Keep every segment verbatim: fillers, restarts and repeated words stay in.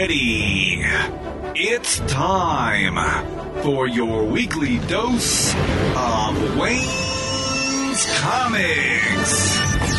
ready. It's time for your weekly dose of Wayne's Comics.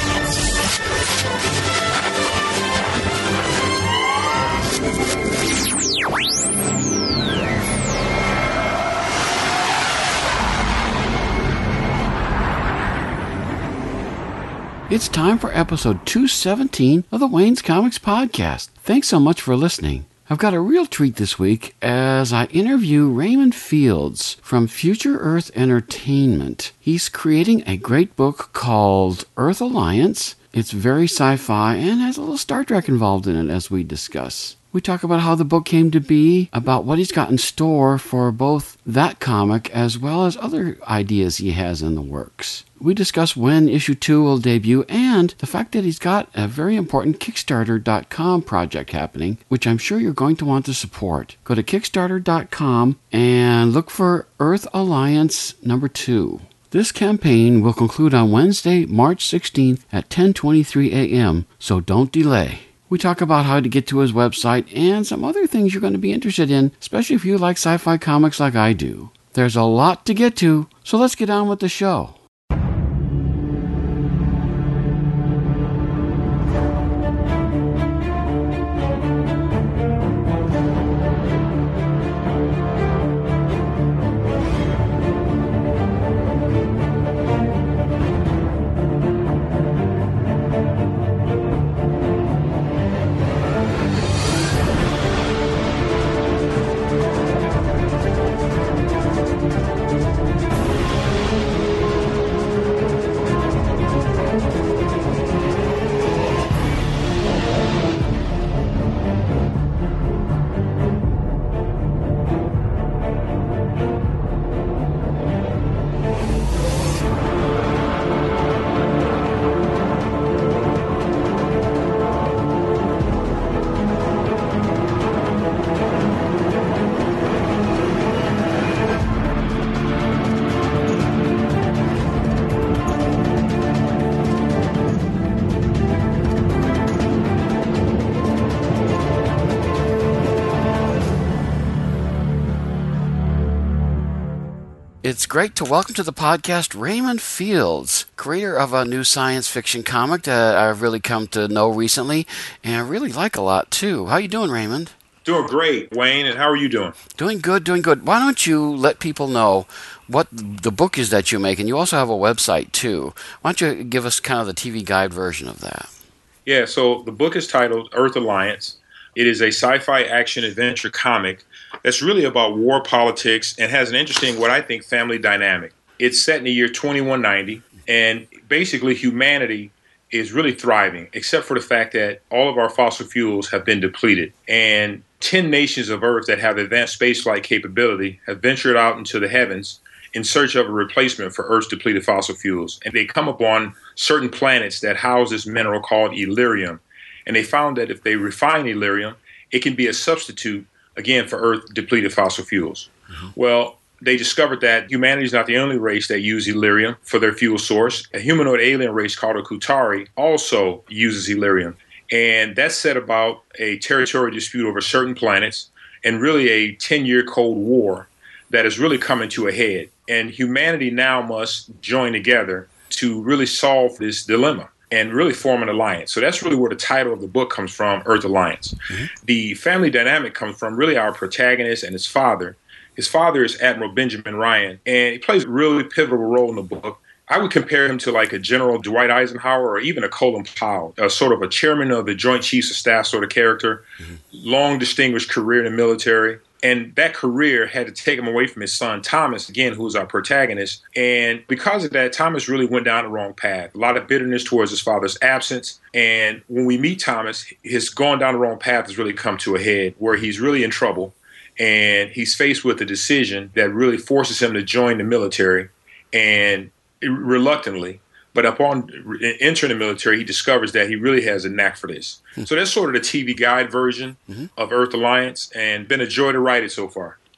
It's time for episode two seventeen of the Wayne's Comics podcast. Thanks so much for listening. I've got a real treat this week as I interview Raymond Fields from Future Earth Entertainment. He's creating a great book called Earth Alliance. It's very sci-fi and has a little Star Trek involved in it, as we discuss. We talk about how the book came to be, about what he's got in store for both that comic as well as other ideas he has in the works. We discuss when issue two will debut and the fact that he's got a very important Kickstarter dot com project happening, which I'm sure you're going to want to support. Go to Kickstarter dot com and look for Earth Alliance number two. This campaign will conclude on Wednesday, March sixteenth at ten twenty-three a.m., so don't delay. We talk about how to get to his website and some other things you're going to be interested in, especially if you like sci-fi comics like I do. There's a lot to get to, so let's get on with the show. It's great to welcome to the podcast Raymond Fields, creator of a new science fiction comic that I've really come to know recently, and I really like a lot too. How you doing, Raymond? Doing great, Wayne, and how are you doing? Doing good, doing good. Why don't you let people know what the book is that you make, and you also have a website too. Why don't you give us kind of the T V guide version of that? Yeah, so the book is titled Earth Alliance. It is a sci-fi action adventure comic that's really about war politics and has an interesting, what I think, family dynamic. It's set in the year twenty-one ninety, and basically humanity is really thriving, except for the fact that all of our fossil fuels have been depleted. And ten nations of Earth that have advanced spaceflight capability have ventured out into the heavens in search of a replacement for Earth's depleted fossil fuels. And they come upon certain planets that house this mineral called Ellyrium. And they found that if they refine Ellyrium, it can be a substitute, again, for Earth-depleted fossil fuels. Mm-hmm. Well, they discovered that humanity is not the only race that use Ellyrium for their fuel source. A humanoid alien race called the Kutari also uses Ellyrium. And that set about a territorial dispute over certain planets and really a ten-year Cold War that is really coming to a head. And humanity now must join together to really solve this dilemma and really form an alliance. So that's really where the title of the book comes from, Earth Alliance. Mm-hmm. The family dynamic comes from really our protagonist and his father. His father is Admiral Benjamin Ryan, and he plays a really pivotal role in the book. I would compare him to like a General Dwight Eisenhower or even a Colin Powell, a sort of a chairman of the Joint Chiefs of Staff sort of character, mm-hmm. long distinguished career in the military. And that career had to take him away from his son, Thomas, again, who was our protagonist. And because of that, Thomas really went down the wrong path. A lot of bitterness towards his father's absence. And when we meet Thomas, his going down the wrong path has really come to a head where he's really in trouble. And he's faced with a decision that really forces him to join the military. And reluctantly, but upon entering the military, he discovers that he really has a knack for this. Mm-hmm. So that's sort of the T V guide version mm-hmm. of Earth Alliance, and been a joy to write it so far.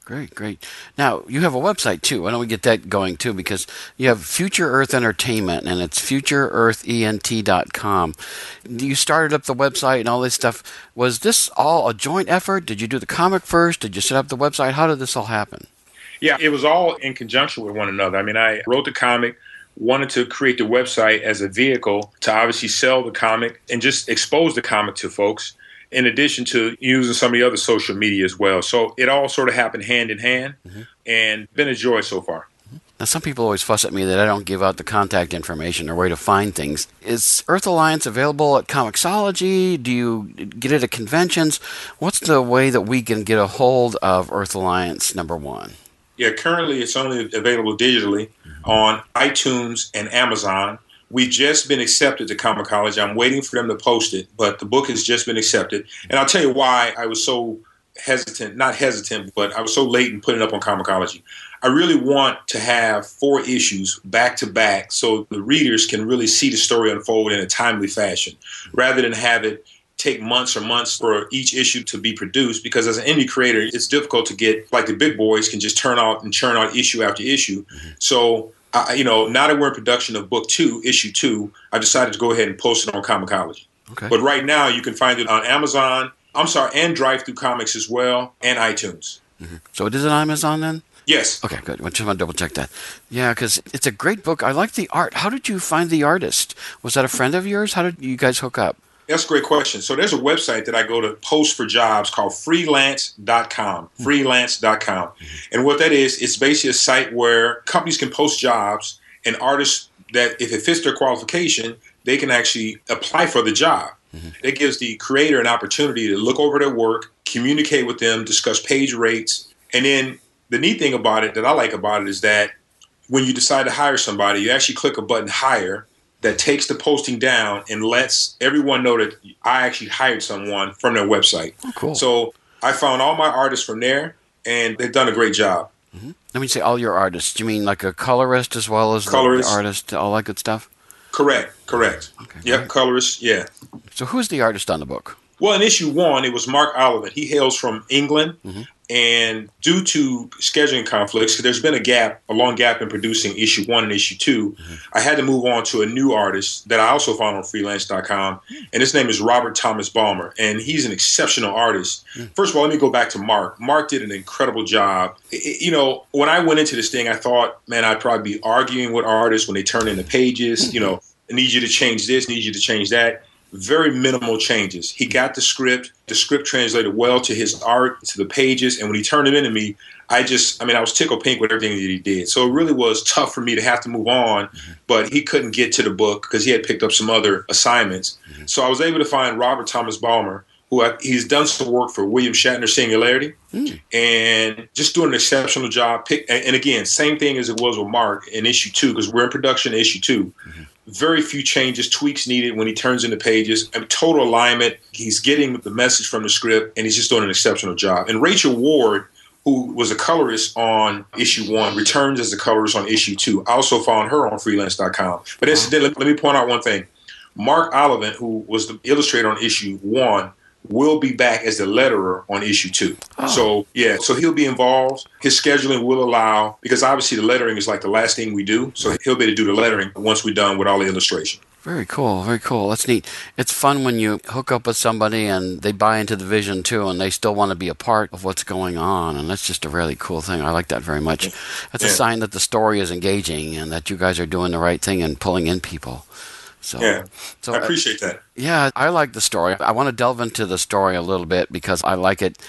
Great, great. Now, you have a website, too. Why don't we get that going, too? Because you have Future Earth Entertainment, and it's future earth ent dot com. You started up the website and all this stuff. Was this all a joint effort? Did you do the comic first? Did you set up the website? How did this all happen? Yeah, it was all in conjunction with one another. I mean, I wrote the comic, wanted to create the website as a vehicle to obviously sell the comic and just expose the comic to folks, in addition to using some of the other social media as well. So it all sort of happened hand in hand, mm-hmm. and been a joy so far. Now, some people always fuss at me that I don't give out the contact information or where to find things. Is Earth Alliance available at Comixology? Do you get it at conventions? What's the way that we can get a hold of Earth Alliance, number one? Yeah, currently it's only available digitally mm-hmm. on iTunes and Amazon. We've just been accepted to Comixology. I'm waiting for them to post it, but the book has just been accepted. And I'll tell you why I was so hesitant, not hesitant, but I was so late in putting it up on Comixology. I really want to have four issues back to back so the readers can really see the story unfold in a timely fashion, rather than have it take months or months for each issue to be produced, because as an indie creator, it's difficult to get, like the big boys can just turn out and churn out issue after issue. Mm-hmm. So Uh, you know, now that we're in production of book two, issue two, I decided to go ahead and post it on Comixology. Okay. But right now, you can find it on Amazon, I'm sorry, and Drive Through Comics as well, and iTunes. Mm-hmm. So it is on Amazon then? Yes. Okay, good. I just want to double check that. Yeah, because it's a great book. I like the art. How did you find the artist? Was that a friend of yours? How did you guys hook up? That's a great question. So there's a website that I go to post for jobs called freelance dot com, freelance dot com. And what that is, it's basically a site where companies can post jobs, and artists that, if it fits their qualification, they can actually apply for the job. Mm-hmm. It gives the creator an opportunity to look over their work, communicate with them, discuss page rates. And then the neat thing about it that I like about it is that when you decide to hire somebody, you actually click a button, hire, that takes the posting down and lets everyone know that I actually hired someone from their website. Oh, cool. So I found all my artists from there, and they've done a great job. Mm-hmm. Let me say all your artists. Do you mean like a colorist as well as colorist, the artist, all that good stuff? Correct, correct. Okay, yep, great. Colorist, yeah. So who's the artist on the book? Well, in issue one, it was Mark Oliver. He hails from England. Mm-hmm. And due to scheduling conflicts, because there's been a gap, a long gap in producing issue one and issue two, mm-hmm. I had to move on to a new artist that I also found on freelance dot com. And his name is Robert Thomas Balmer. And he's an exceptional artist. Mm-hmm. First of all, let me go back to Mark. Mark did an incredible job. It, you know, when I went into this thing, I thought, man, I'd probably be arguing with artists when they turn in the pages. Mm-hmm. You know, I need you to change this, need you to change that. Very minimal changes. He got the script. The script translated well to his art, to the pages. And when he turned it into me, I just, I mean, I was tickled pink with everything that he did. So it really was tough for me to have to move on. Mm-hmm. But he couldn't get to the book because he had picked up some other assignments. Mm-hmm. So I was able to find Robert Thomas Balmer, who I, he's done some work for William Shatner Singularity, mm. and just doing an exceptional job. Pick, and, and again, same thing as it was with Mark in issue two, because we're in production in issue two. Mm-hmm. Very few changes, tweaks needed when he turns in the pages. I mean, total alignment. He's getting the message from the script, and he's just doing an exceptional job. And Rachel Ward, who was a colorist on issue one, returns as a colorist on issue two. I also found her on freelance dot com. But incidentally, let me point out one thing. Mark Oliver, who was the illustrator on issue one, will be back as the letterer on issue two. Oh. So, yeah, so he'll be involved. His scheduling will allow, because obviously the lettering is like the last thing we do, so he'll be able to do the lettering once we're done with all the illustration. Very cool, very cool. That's neat. It's fun when you hook up with somebody and they buy into the vision too, and they still want to be a part of what's going on, and that's just a really cool thing. I like that very much. That's yeah. a sign that the story is engaging and that you guys are doing the right thing and pulling in people. So, yeah, so, I appreciate that. Uh, yeah, I like the story. I want to delve into the story a little bit because I like it.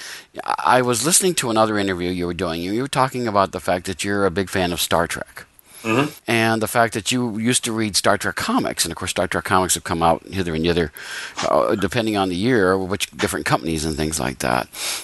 I was listening to another interview you were doing. You were talking about the fact that you're a big fan of Star Trek. Mm-hmm. And the fact that you used to read Star Trek comics. And, of course, Star Trek comics have come out hither and thither, uh, depending on the year, which different companies and things like that.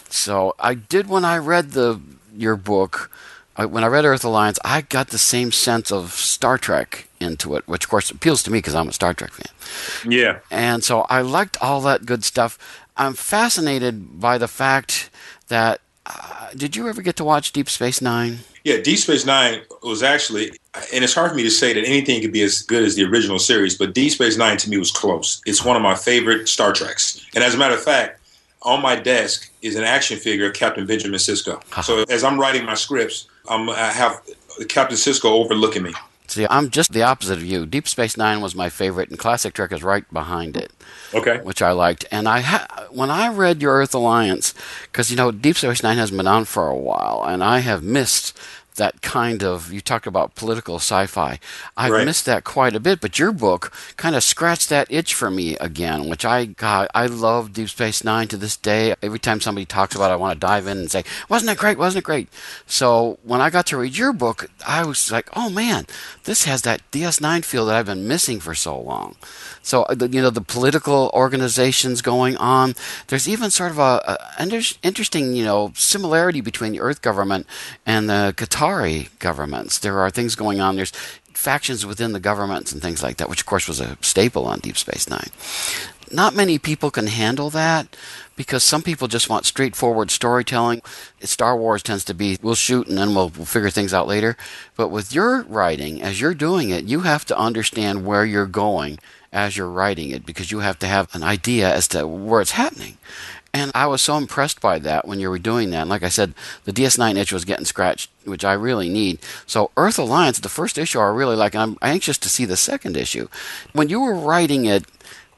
So I did, when I read the your book, I, when I read Earth Alliance, I got the same sense of Star Trek into it, which, of course, appeals to me because I'm a Star Trek fan. Yeah. And so I liked all that good stuff. I'm fascinated by the fact that, uh, did you ever get to watch Deep Space Nine? Yeah, Deep Space Nine was actually, and it's hard for me to say that anything could be as good as the original series, but Deep Space Nine to me was close. It's one of my favorite Star Treks. And as a matter of fact, on my desk is an action figure of Captain Benjamin Sisko. So as I'm writing my scripts, I'm, I have Captain Sisko overlooking me. See, I'm just the opposite of you. Deep Space Nine was my favorite, and Classic Trek is right behind it. Okay. Which I liked. And I ha- when I read your Earth Alliance, because, you know, Deep Space Nine has been on for a while, and I have missed that kind of, you talked about political sci-fi. I've right. missed that quite a bit, but your book kind of scratched that itch for me again, which I, God, I love Deep Space Nine to this day. Every time somebody talks about it, I want to dive in and say, wasn't it great, wasn't it great? So when I got to read your book, I was like, oh man, this has that D S nine feel that I've been missing for so long. So, you know, the political organizations going on. There's even sort of a, a interesting, you know, similarity between the Earth government and the Qatari governments. There are things going on. There's factions within the governments and things like that, which, of course, was a staple on Deep Space Nine. Not many people can handle that because some people just want straightforward storytelling. Star Wars tends to be, we'll shoot and then we'll, we'll figure things out later. But with your writing, as you're doing it, you have to understand where you're going as you're writing it, because you have to have an idea as to where it's happening. And I was so impressed by that when you were doing that. And like I said, the D S nine itch was getting scratched, which I really need. So Earth Alliance, the first issue I really like, and I'm anxious to see the second issue. When you were writing it,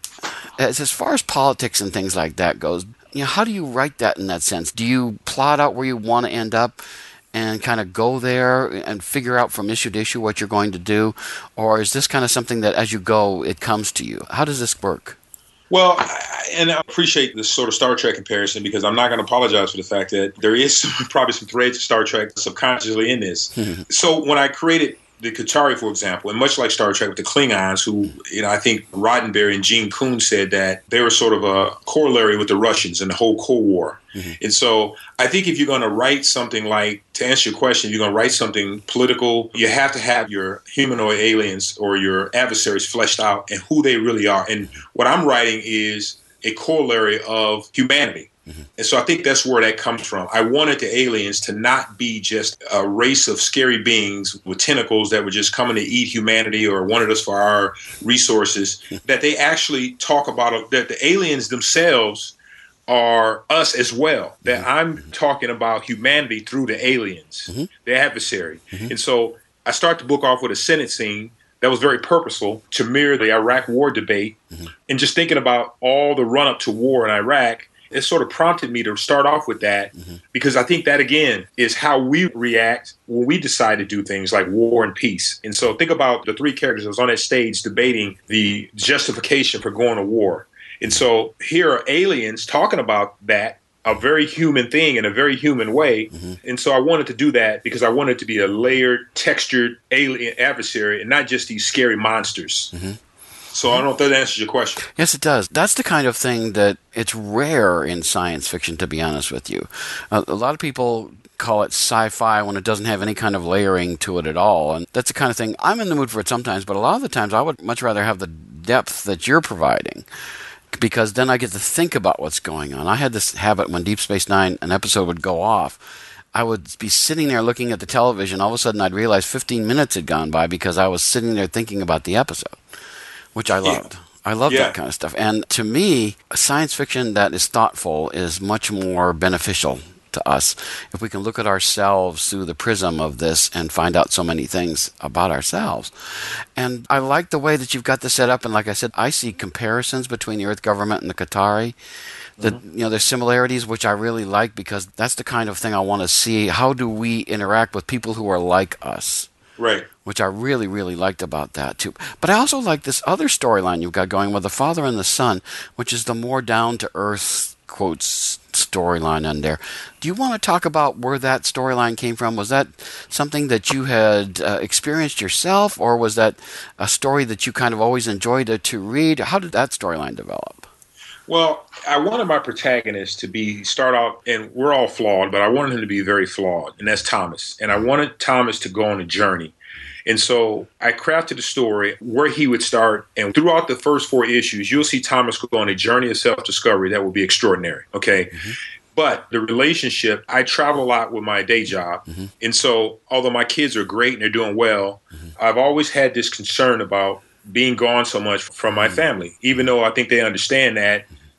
as, as far as politics and things like that goes, you know, how do you write that in that sense? Do you plot out where you want to end up and kind of go there and figure out from issue to issue what you're going to do? Or is this kind of something that as you go, it comes to you? How does this work? Well, I, and I appreciate this sort of Star Trek comparison, because I'm not going to apologize for the fact that there is some, probably some threads of Star Trek subconsciously in this. So when I created the Qatari, for example, and much like Star Trek with the Klingons, who, you know, I think Roddenberry and Gene Kuhn said that they were sort of a corollary with the Russians in the whole Cold War. Mm-hmm. And so I think if you're going to write something like, to answer your question, you're going to write something political, you have to have your humanoid aliens or your adversaries fleshed out and who they really are. And what I'm writing is a corollary of humanity. Mm-hmm. And so I think that's where that comes from. I wanted the aliens to not be just a race of scary beings with tentacles that were just coming to eat humanity or wanted us for our resources, that they actually talk about, that the aliens themselves are us as well, that I'm talking about humanity through the aliens, mm-hmm. the adversary. Mm-hmm. And so I start the book off with a Senate scene that was very purposeful to mirror the Iraq war debate. Mm-hmm. And just thinking about all the run up to war in Iraq, it sort of prompted me to start off with that, mm-hmm. because I think that, again, is how we react when we decide to do things like war and peace. And so think about the three characters that was on that stage debating the justification for going to war. And so here are aliens talking about that, a very human thing in a very human way. Mm-hmm. And so I wanted to do that because I wanted it to be a layered, textured alien adversary and not just these scary monsters. Mm-hmm. So I don't know if that answers your question. Yes, it does. That's the kind of thing that it's rare in science fiction, to be honest with you. Uh, a lot of people call it sci-fi when it doesn't have any kind of layering to it at all. And that's the kind of thing I'm in the mood for it sometimes, but a lot of the times I would much rather have the depth that you're providing, because then I get to think about what's going on. I had this habit when Deep Space Nine, an episode would go off, I would be sitting there looking at the television. All of a sudden I'd realize fifteen minutes had gone by because I was sitting there thinking about the episode, which I loved. Yeah. I love yeah. that kind of stuff. And to me, science fiction that is thoughtful is much more beneficial to us if we can look at ourselves through the prism of this and find out so many things about ourselves. And I like the way that you've got this set up. And like I said, I see comparisons between the Earth government and the Qatari. That, mm-hmm. you know, there's similarities, which I really like, because that's the kind of thing I want to see. How do we interact with people who are like us? Right. Which I really, really liked about that, too. But I also like this other storyline you've got going with the father and the son, which is the more down-to-earth, quotes, storyline in there. Do you want to talk about where that storyline came from? Was that something that you had uh, experienced yourself, or was that a story that you kind of always enjoyed to, to read? How did that storyline develop? Well, I wanted my protagonist to be, start out, and we're all flawed, but I wanted him to be very flawed, and that's Thomas. And I wanted Thomas to go on a journey. And so I crafted a story where he would start, and throughout the first four issues, you'll see Thomas go on a journey of self-discovery that will be extraordinary, okay? Mm-hmm. But the relationship, I travel a lot with my day job. Mm-hmm. And so although my kids are great and they're doing well, mm-hmm. I've always had this concern about being gone so much from my family, even though I think they understand that.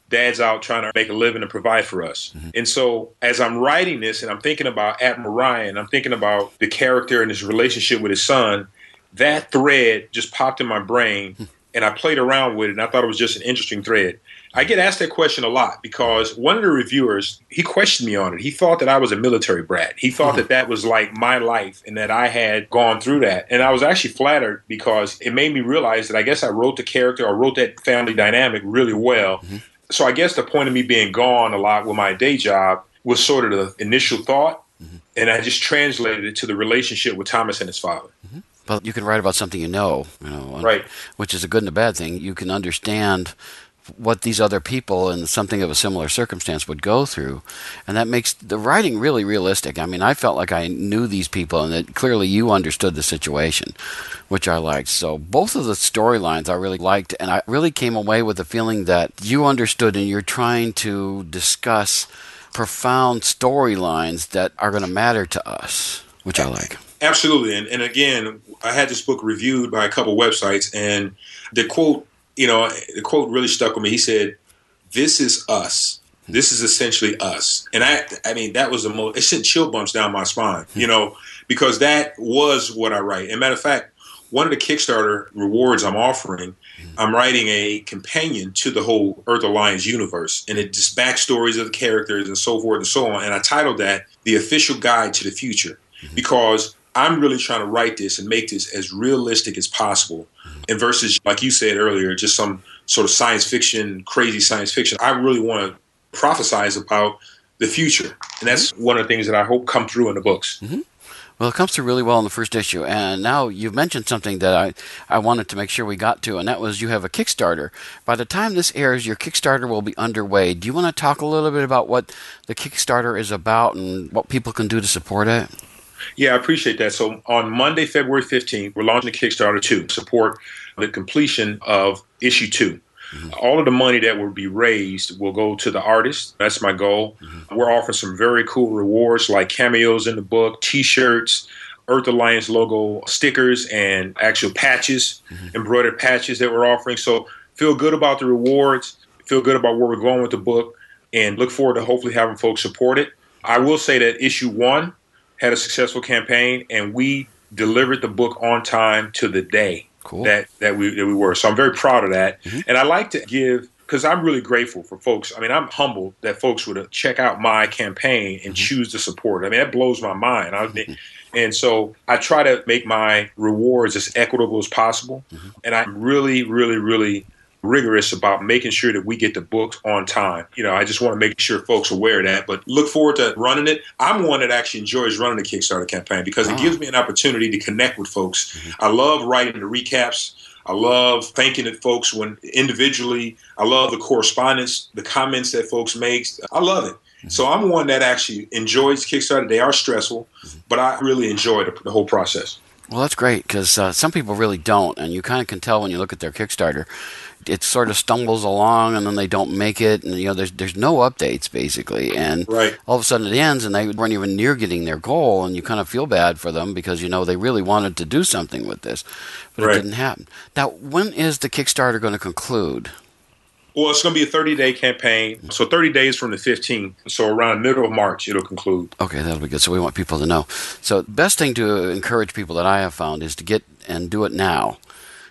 Dad's out trying to make a living and provide for us. Mm-hmm. And so as I'm writing this and I'm thinking about Admiral Ryan, I'm thinking about the character and his relationship with his son, that thread just popped in my brain and I played around with it and I thought it was just an interesting thread. I get asked that question a lot because one of the reviewers, he questioned me on it. He thought that I was a military brat. He thought that that was like my life and that I had gone through that. And I was actually flattered because it made me realize that I guess I wrote the character or wrote that family dynamic really well. Mm-hmm. So I guess the point of me being gone a lot with my day job was sort of the initial thought. Mm-hmm. And I just translated it to the relationship with Thomas and his father. Mm-hmm. But you can write about something you know, you know, right. which is a good and a bad thing. You can understand what these other people in something of a similar circumstance would go through. And that makes the writing really realistic. I mean, I felt like I knew these people and that clearly you understood the situation, which I liked. So both of the storylines I really liked, and I really came away with the feeling that you understood and you're trying to discuss profound storylines that are going to matter to us, which I like. Absolutely. And, and again, I had this book reviewed by a couple websites, and the quote, you know, the quote really stuck with me. He said, "This is us. This is essentially us." And I, I mean, that was the most, it sent chill bumps down my spine, you know, because that was what I write. And matter of fact, one of the Kickstarter rewards I'm offering, I'm writing a companion to the whole Earth Alliance universe, and it just backstories of the characters and so forth and so on. And I titled that "The Official Guide to the Future," because I'm really trying to write this and make this as realistic as possible. And versus, like you said earlier, just some sort of science fiction, crazy science fiction. I really want to prophesize about the future. And that's one of the things that I hope come through in the books. Mm-hmm. Well, it comes through really well in the first issue. And now you've mentioned something that I, I wanted to make sure we got to, and that was you have a Kickstarter. By the time this airs, your Kickstarter will be underway. Do you want to talk a little bit about what the Kickstarter is about and what people can do to support it? Yeah, I appreciate that. So on Monday, February fifteenth, we're launching a Kickstarter to support the completion of issue two. Mm-hmm. All of the money that will be raised will go to the artist. That's my goal. Mm-hmm. We're offering some very cool rewards like cameos in the book, T-shirts, Earth Alliance logo stickers, and actual patches, mm-hmm. embroidered patches that we're offering. So feel good about the rewards, feel good about where we're going with the book, and look forward to hopefully having folks support it. I will say that issue one had a successful campaign, and we delivered the book on time to the day cool. that, that we that we were. So I'm very proud of that. Mm-hmm. And I like to give, because I'm really grateful for folks. I mean, I'm humbled that folks would check out my campaign and mm-hmm. choose to support it. I mean, that blows my mind. I, mm-hmm. And so I try to make my rewards as equitable as possible. Mm-hmm. And I'm really, really, really rigorous about making sure that we get the books on time. You know, I just want to make sure folks are aware of that, but look forward to running it. I'm one that actually enjoys running the Kickstarter campaign because oh. it gives me an opportunity to connect with folks. Mm-hmm. I love writing the recaps. I love thanking the folks when individually. I love the correspondence, the comments that folks make. I love it. Mm-hmm. So I'm one that actually enjoys Kickstarter. They are stressful, mm-hmm. but I really enjoy the, the whole process. Well, that's great because uh, some people really don't, and you kind of can tell when you look at their Kickstarter. It sort of stumbles along, and then they don't make it, and you know, there's there's no updates basically, and right. all of a sudden it ends, and they weren't even near getting their goal, and you kind of feel bad for them because you know they really wanted to do something with this, but right. it didn't happen. Now, when is the Kickstarter going to conclude? Well, it's going to be a thirty-day campaign, so thirty days from the fifteenth, so around the middle of March it'll conclude. Okay, that'll be good. So we want people to know. So the best thing to encourage people that I have found is to get and do it now.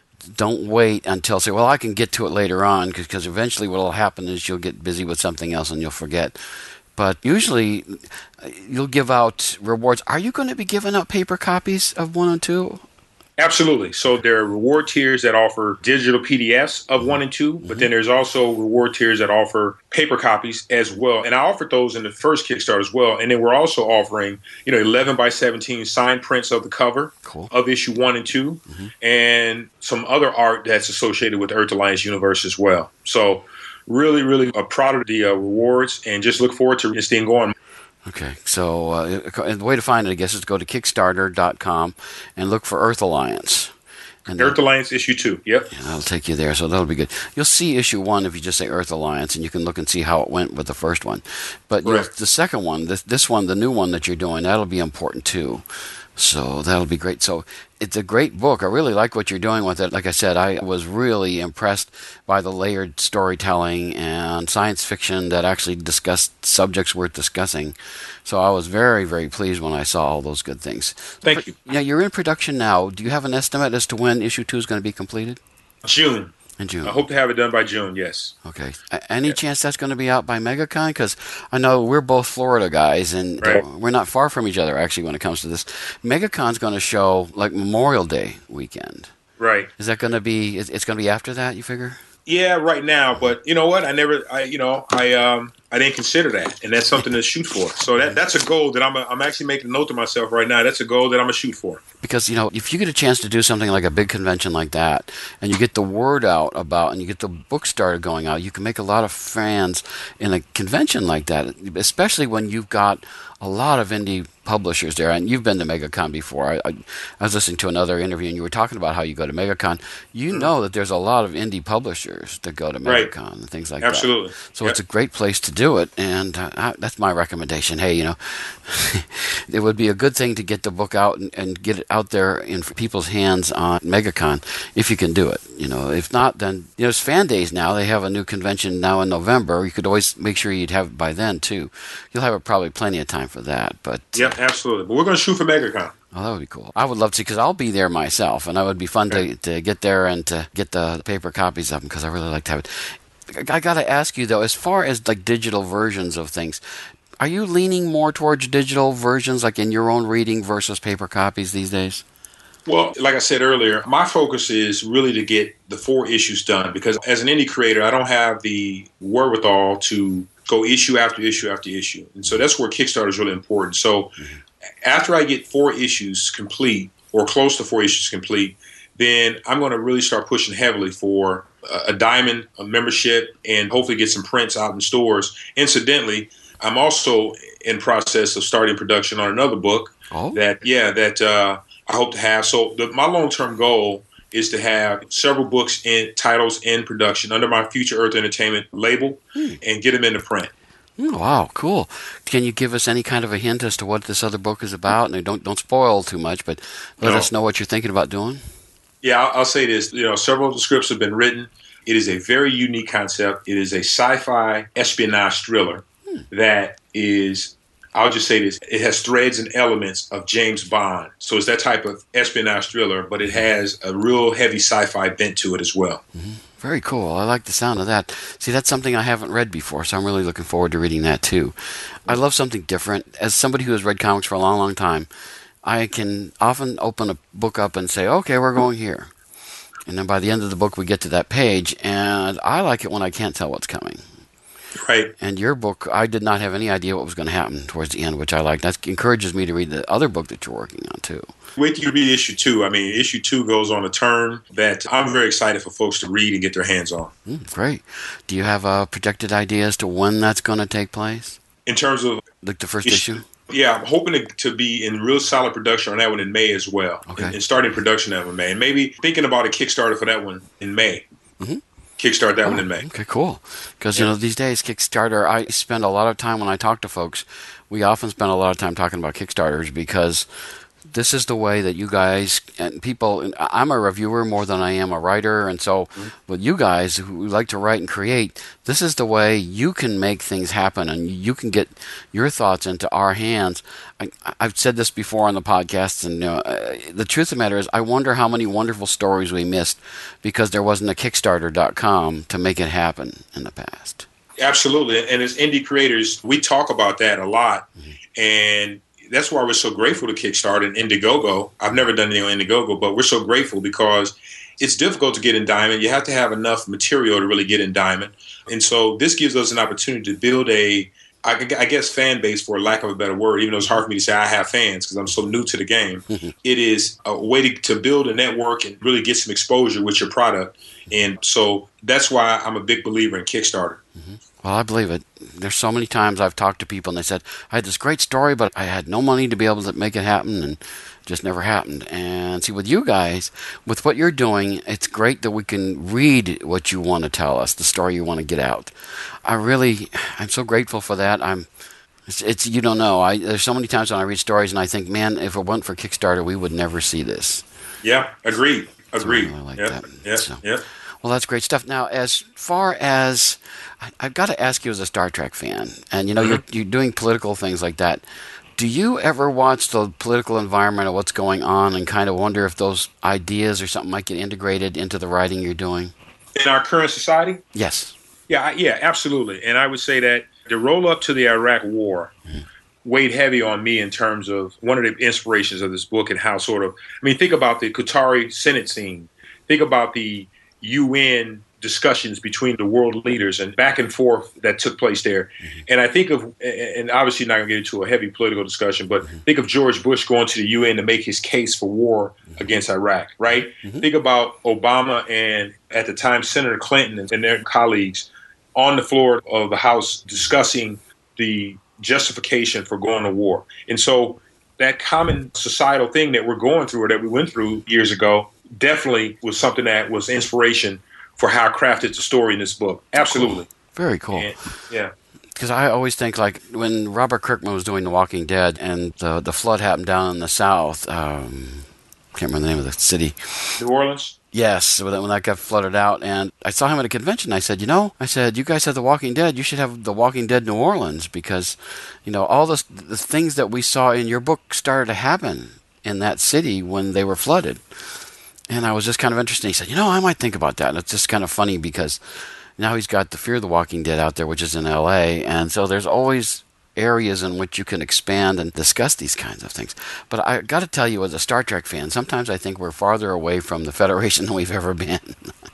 Don't wait until, say, well, I can get to it later on, because eventually what will happen is you'll get busy with something else and you'll forget. But usually you'll give out rewards. Are you going to be giving out paper copies of one and two? Absolutely. So there are reward tiers that offer digital P D Fs of one and two, but mm-hmm. then there's also reward tiers that offer paper copies as well. And I offered those in the first Kickstarter as well. And then we're also offering, you know, eleven by seventeen signed prints of the cover cool. of issue one and two, mm-hmm. and some other art that's associated with Earth Alliance Universe as well. So really, really uh, proud of the uh, rewards, and just look forward to this thing going. Okay, so uh, the way to find it, I guess, is to go to Kickstarter dot com and look for Earth Alliance. And Earth Alliance issue two, yep. Yeah, that'll take you there, so that'll be good. You'll see issue one if you just say Earth Alliance, and you can look and see how it went with the first one. But right. you know, the second one, this, this one, the new one that you're doing, that'll be important too. So that'll be great. So it's a great book. I really like what you're doing with it. Like I said, I was really impressed by the layered storytelling and science fiction that actually discussed subjects worth discussing. So I was very, very pleased when I saw all those good things. Thank you. Yeah, you're in production now. Do you have an estimate as to when issue two is going to be completed? June. In June. I hope to have it done by June, yes. Okay. A- any Yeah. chance that's going to be out by MegaCon? Because I know we're both Florida guys, and Right. we're not far from each other, actually, when it comes to this. MegaCon's going to show, like, Memorial Day weekend. Right. Is that going to be, it's going to be after that, you figure? Yeah, right now, but you know what? I never, I you know, I um, I didn't consider that, and that's something to shoot for. So that that's a goal that I'm, a, I'm actually making a note to myself right now. That's a goal that I'm gonna shoot for. Because, you know, if you get a chance to do something like a big convention like that, and you get the word out about, and you get the book started going out, you can make a lot of fans in a convention like that, especially when you've got a lot of indie publishers there. And you've been to MegaCon before. I, I, I was listening to another interview, and you were talking about how you go to MegaCon. You mm-hmm. know that there's a lot of indie publishers that go to MegaCon right. and things like Absolutely. that. So yep. it's a great place to do it, and uh, I, that's my recommendation. Hey, you know, it would be a good thing to get the book out and, and get it out there in people's hands on MegaCon if you can do it. You know, if not, then, you know, it's Fan Days now. They have a new convention now in November. You could always make sure you'd have it by then, too. You'll have probably plenty of time for that. But yeah, absolutely. But we're going to shoot for MegaCon. Oh, that would be cool. I would love to, because I'll be there myself, and that would be fun okay. to, to get there and to get the paper copies of them, because I really like to have it. I got to ask you, though, as far as like digital versions of things, are you leaning more towards digital versions, like in your own reading, versus paper copies these days? Well, like I said earlier, my focus is really to get the four issues done, because as an indie creator, I don't have the wherewithal to go issue after issue after issue. And so that's where Kickstarter is really important. So mm-hmm. after I get four issues complete, or close to four issues complete, then I'm going to really start pushing heavily for a diamond, a membership, and hopefully get some prints out in stores. Incidentally, I'm also in process of starting production on another book oh. that, yeah, that uh, I hope to have. So the, my long-term goal is to have several books in titles in production under my Future Earth Entertainment label hmm. and get them into print. Oh, wow, cool. Can you give us any kind of a hint as to what this other book is about? And don't don't spoil too much, but let no. us know what you're thinking about doing. Yeah, I'll, I'll say this. You know, several of the scripts have been written. It is a very unique concept. It is a sci-fi espionage thriller hmm. that is, I'll just say this, it has threads and elements of James Bond. So it's that type of espionage thriller, but it has a real heavy sci-fi bent to it as well. Mm-hmm. Very cool. I like the sound of that. See, that's something I haven't read before, so I'm really looking forward to reading that too. I love something different. As somebody who has read comics for a long, long time, I can often open a book up and say, okay, we're going here. And then by the end of the book, we get to that page, and I like it when I can't tell what's coming. Right. And your book, I did not have any idea what was going to happen towards the end, which I like. That encourages me to read the other book that you're working on, too. Wait till you read issue two. I mean, issue two goes on a turn that I'm very excited for folks to read and get their hands on. Mm, great. Do you have a projected idea as to when that's going to take place? In terms of... Like the first issue? issue? Yeah, I'm hoping to, to be in real solid production on that one in May as well. Okay. And, and starting production that one in May. And maybe thinking about a Kickstarter for that one in May. Mm-hmm. Kickstart that oh, one in May. Okay, cool. Because, yeah. you know, these days, Kickstarter, I spend a lot of time when I talk to folks, we often spend a lot of time talking about Kickstarters because this is the way that you guys and people, I'm a reviewer more than I am a writer, and so mm-hmm. with you guys who like to write and create, this is the way you can make things happen and you can get your thoughts into our hands. I, I've said this before on the podcast, and you know, uh, the truth of the matter is I wonder how many wonderful stories we missed because there wasn't a Kickstarter dot com to make it happen in the past. Absolutely. And as indie creators, we talk about that a lot, mm-hmm. and that's why we're so grateful to Kickstarter and Indiegogo. I've never done anything on Indiegogo, but we're so grateful because it's difficult to get in Diamond. You have to have enough material to really get in Diamond. And so this gives us an opportunity to build a, I guess, fan base, for lack of a better word, even though it's hard for me to say I have fans because I'm so new to the game. It is a way to, to build a network and really get some exposure with your product. And so that's why I'm a big believer in Kickstarter. Mm-hmm. Well, I believe it. There's so many times I've talked to people and they said, I had this great story, but I had no money to be able to make it happen, and just never happened. And see, with you guys, with what you're doing, it's great that we can read what you want to tell us, the story you want to get out. I really, I'm so grateful for that. I'm It's, it's you don't know. I there's so many times when I read stories and I think, man, if it weren't for Kickstarter, we would never see this. Yeah, agreed. Agreed. So I like yep. that. Yep. So, Yep. well, that's great stuff. Now, as far as I, I've got to ask you, as a Star Trek fan, and you know, mm-hmm. you're you're doing political things like that. Do you ever watch the political environment of what's going on and kind of wonder if those ideas or something might get integrated into the writing you're doing? In our current society? Yes. Yeah, I- yeah, absolutely. And I would say that the roll up to the Iraq War mm-hmm. weighed heavy on me in terms of one of the inspirations of this book and how sort of, I mean, think about the Qatari Senate scene. Think about the U N discussions between the world leaders and back and forth that took place there. Mm-hmm. And I think of, and obviously not going to get into a heavy political discussion, but mm-hmm. think of George Bush going to the U N to make his case for war mm-hmm. against Iraq, right? Mm-hmm. Think about Obama and, at the time, Senator Clinton and their colleagues on the floor of the House discussing the justification for going to war. And so that common societal thing that we're going through or that we went through years ago definitely was something that was inspiration for how I crafted the story in this book. Absolutely. Cool. Very cool. And, yeah. Because I always think, like, when Robert Kirkman was doing The Walking Dead and the, the flood happened down in the South, um, can't remember the name of the city. New Orleans? Yes, when that, when that got flooded out. And I saw him at a convention. I said, you know, I said, you guys have The Walking Dead. You should have The Walking Dead New Orleans because, you know, all this, the things that we saw in your book started to happen in that city when they were flooded. And I was just kind of interested. He said, you know, I might think about that. And it's just kind of funny because now he's got the Fear the Walking Dead out there, which is in L A. And so there's always areas in which you can expand and discuss these kinds of things. But I got to tell you, as a Star Trek fan, sometimes I think we're farther away from the Federation than we've ever been.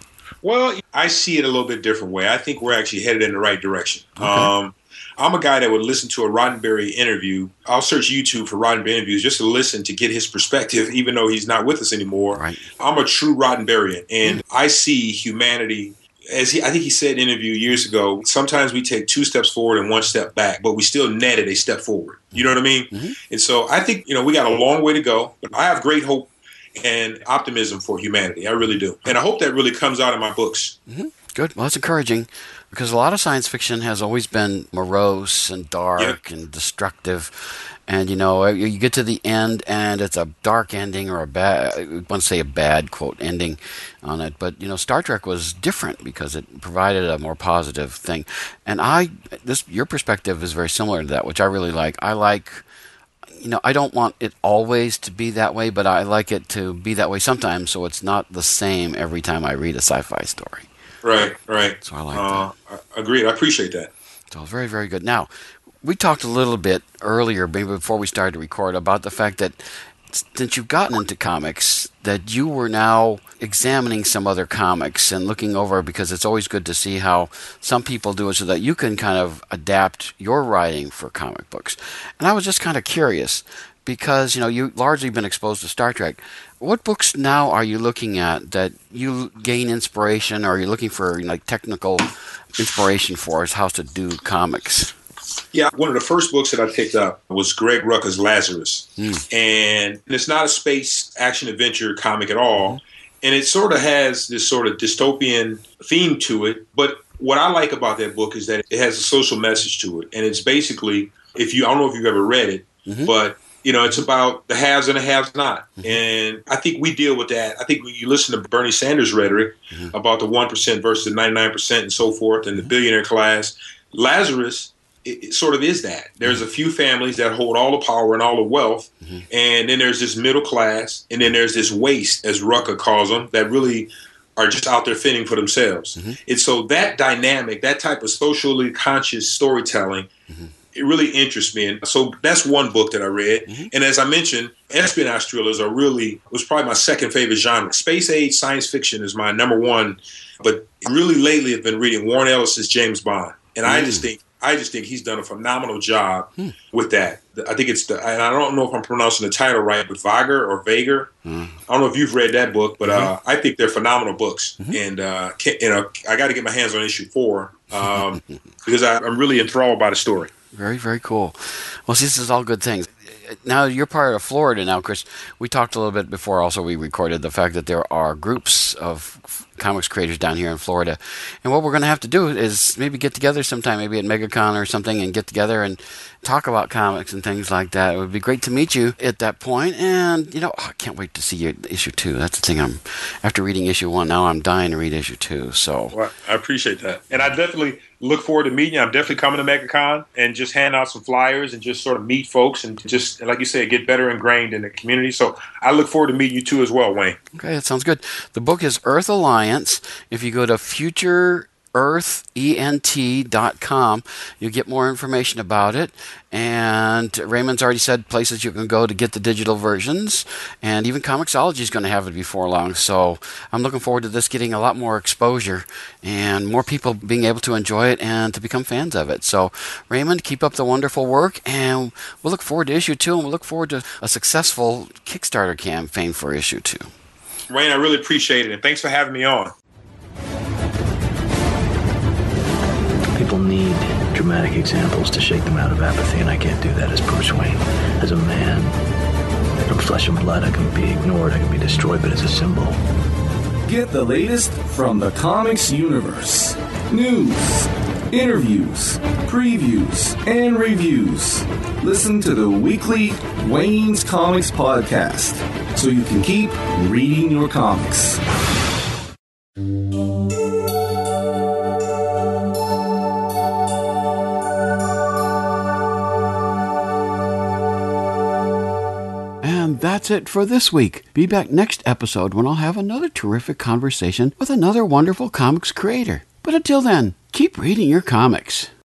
Well, I see it a little bit different way. I think we're actually headed in the right direction. Okay. Um, I'm a guy that would listen to a Roddenberry interview. I'll search YouTube for Roddenberry interviews just to listen to get his perspective, even though he's not with us anymore. Right. I'm a true Roddenberryan, and mm. I see humanity, as he, I think he said in an interview years ago, sometimes we take two steps forward and one step back, but we still netted a step forward. You know what I mean? Mm-hmm. And so I think, you know, we got a long way to go, but I have great hope and optimism for humanity. I really do. And I hope that really comes out in my books. Mm-hmm. Good. Well, that's encouraging because a lot of science fiction has always been morose and dark yeah. and destructive. And, you know, you get to the end and it's a dark ending or a bad, I want to say a bad, quote, ending on it. But, you know, Star Trek was different because it provided a more positive thing. And I, this, your perspective is very similar to that, which I really like. I like, you know, I don't want it always to be that way, but I like it to be that way sometimes so it's not the same every time I read a sci-fi story. Right, right. So I like uh, that. Agreed. I appreciate that. So very, very good. Now, we talked a little bit earlier, maybe before we started to record, about the fact that since you've gotten into comics, that you were now examining some other comics and looking over, because it's always good to see how some people do it so that you can kind of adapt your writing for comic books. And I was just kind of curious, because, you know, you've largely been exposed to Star Trek. What books now are you looking at that you gain inspiration, or are you looking for, you know, like technical inspiration for as how to do comics? Yeah, one of the first books that I picked up was Greg Rucka's Lazarus. Mm. And it's not a space action adventure comic at all. Mm. And it sort of has this sort of dystopian theme to it. But what I like about that book is that it has a social message to it. And it's basically, if you, I don't know if you've ever read it, mm-hmm. but you know, it's about the haves and the haves not. Mm-hmm. And I think we deal with that. I think when you listen to Bernie Sanders' rhetoric mm-hmm. about the one percent versus the ninety-nine percent and so forth, and the billionaire class, Lazarus, it, it sort of is that. There's mm-hmm. a few families that hold all the power and all the wealth, mm-hmm. and then there's this middle class, and then there's this waste, as Rucka calls them, that really are just out there fending for themselves. Mm-hmm. And so that dynamic, that type of socially conscious storytelling, mm-hmm. it really interests me. And so that's one book that I read. Mm-hmm. And as I mentioned, espionage thrillers are really, was probably my second favorite genre. Space age science fiction is my number one. But really lately I've been reading Warren Ellis's James Bond. And mm. I just think I just think he's done a phenomenal job mm. with that. I think it's the, and I don't know if I'm pronouncing the title right, but Vager or Vager. Mm. I don't know if you've read that book, but mm-hmm. uh, I think they're phenomenal books. Mm-hmm. And uh, can, you know, I got to get my hands on issue four um, because I, I'm really enthralled by the story. Very, very cool. Well, see, this is all good things. Now, you're part of Florida now, Chris. We talked a little bit before also we recorded the fact that there are groups of comics creators down here in Florida. And what we're going to have to do is maybe get together sometime, maybe at MegaCon or something, and get together and talk about comics and things like that. It would be great to meet you at that point. And, you know, I can't wait to see your issue two. That's the thing. I'm after reading issue one, now I'm dying to read issue two. So well, I appreciate that. And I definitely look forward to meeting you. I'm definitely coming to MegaCon and just hand out some flyers and just sort of meet folks and just, like you said, get better ingrained in the community. So I look forward to meeting you too as well, Wayne. Okay, that sounds good. The book is Earth Alliance. If you go to future earth ent dot com, you get more information about it. And Raymond's already said places you can go to get the digital versions, and even Comixology is going to have it before long. So I'm looking forward to this getting a lot more exposure and more people being able to enjoy it and to become fans of it. So Raymond, keep up the wonderful work, and we'll look forward to issue two, and we'll look forward to a successful Kickstarter campaign for issue two. Wayne, I really appreciate it, and thanks for having me on. People need dramatic examples to shake them out of apathy, and I can't do that as Bruce Wayne. As a man, from flesh and blood, I can be ignored, I can be destroyed, but as a symbol. Get the latest from the comics universe. News, interviews, previews, and reviews. Listen to the weekly Wayne's Comics podcast so you can keep reading your comics. That's it for this week. Be back next episode when I'll have another terrific conversation with another wonderful comics creator. But until then, keep reading your comics.